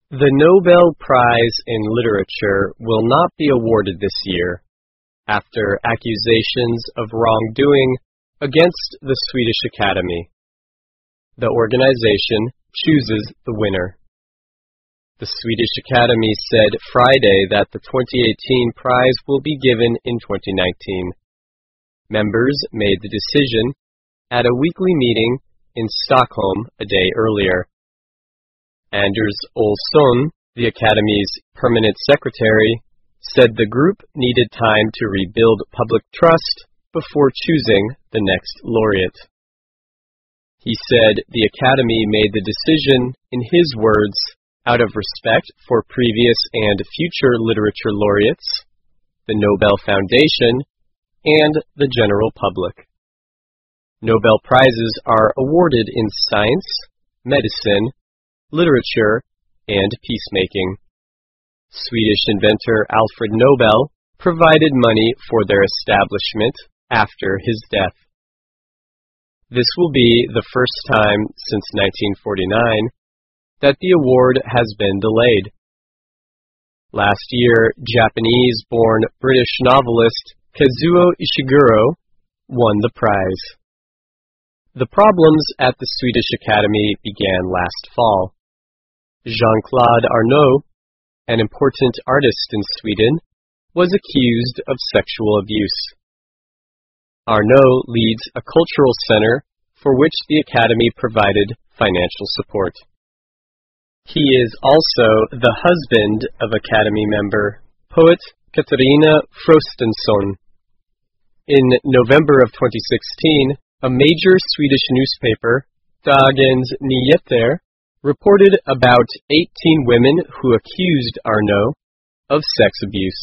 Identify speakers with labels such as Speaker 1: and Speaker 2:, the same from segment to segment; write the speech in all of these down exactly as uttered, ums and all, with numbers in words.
Speaker 1: The Nobel Prize in Literature will not be awarded this year after accusations of wrongdoing against the Swedish Academy. The organization chooses the winner. The Swedish Academy said Friday that the twenty eighteen prize will be given in twenty nineteen. Members made the decision at a weekly meeting in Stockholm a day earlier. Anders Olsson, the Academy's permanent secretary, said the group needed time to rebuild public trust before choosing the next laureate. He said the Academy made the decision, in his words, out of respect for previous and future literature laureates, the Nobel Foundation, and the general public. Nobel Prizes are awarded in science, medicine, literature, and peacemaking. Swedish inventor Alfred Nobel provided money for their establishment after his death. This will be the first time since nineteen forty-nine that the award has been delayed. Last year, Japanese-born British novelist Kazuo Ishiguro won the prize. The problems at the Swedish Academy began last fall. Jean-Claude Arnault, an important artist in Sweden, was accused of sexual abuse. Arnault leads a cultural center for which the Academy provided financial support. He is also the husband of Academy member, poet Katarina Frostenson. In November of twenty sixteen, a major Swedish newspaper, Dagens Nyheter, reported about eighteen women who accused Arnault of sex abuse.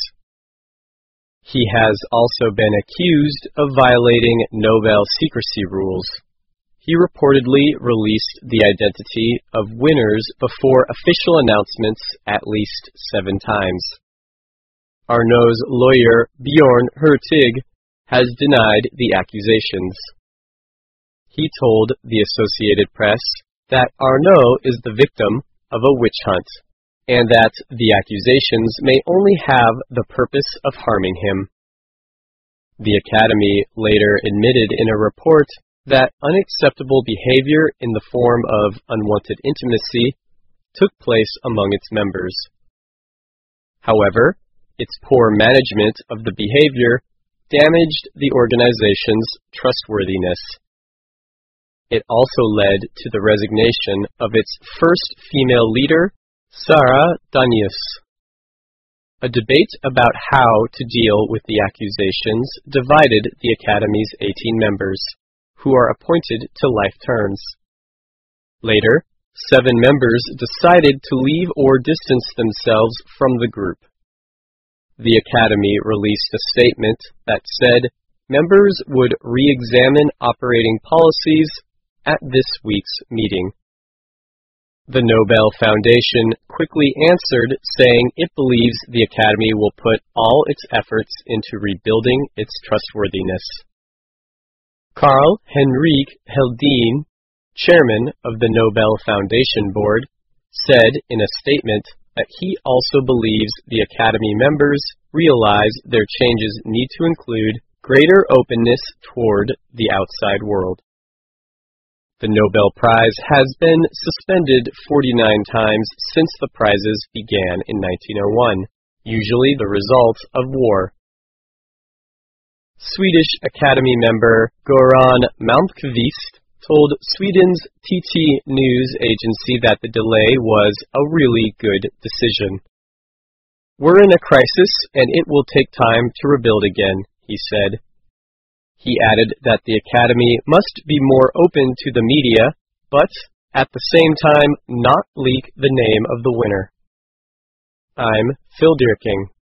Speaker 1: He has also been accused of violating Nobel secrecy rules. He reportedly released the identity of winners before official announcements at least seven times. Arnault's lawyer, Bjorn Hurtig, has denied the accusations. He told the Associated Press that Arnault is the victim of a witch hunt, and that the accusations may only have the purpose of harming him. The Academy later admitted in a report that unacceptable behavior in the form of unwanted intimacy took place among its members. However, its poor management of the behavior damaged the organization's trustworthiness. It also led to the resignation of its first female leader, Sara Danius. A debate about how to deal with the accusations divided the Academy's eighteen members, who are appointed to life terms. Later, seven members decided to leave or distance themselves from the group. The Academy released a statement that said members would re-examine operating policies at this week's meeting. The Nobel Foundation quickly answered, saying it believes the Academy will put all its efforts into rebuilding its trustworthiness. Carl Henrik Heldin, chairman of the Nobel Foundation Board, said in a statement that he also believes the Academy members realize their changes need to include greater openness toward the outside world. The Nobel Prize has been suspended forty-nine times since the prizes began in nineteen oh one, usually the result of war. Swedish Academy member Goran Malmqvist told Sweden's T T news agency that the delay was a really good decision. "We're in a crisis and it will take time to rebuild again," he said. He added that the Academy must be more open to the media, but, at the same time, not leak the name of the winner. I'm Phil Dierking.